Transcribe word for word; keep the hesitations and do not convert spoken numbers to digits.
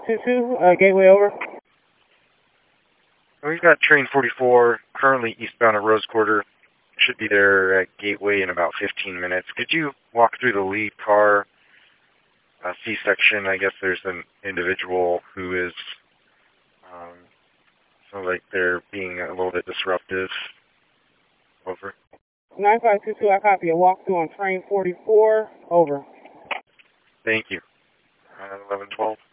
two two, uh, Gateway over. We've got train forty-four currently eastbound at Rose Quarter. Should be there at Gateway in about fifteen minutes. Could you walk through the lead car uh, C-section? I guess there's an individual who is, um, sounds like they're being a little bit disruptive. Over. nine five two two, I copy. A walkthrough on train forty-four, over. Thank you. Uh, eleven twelve.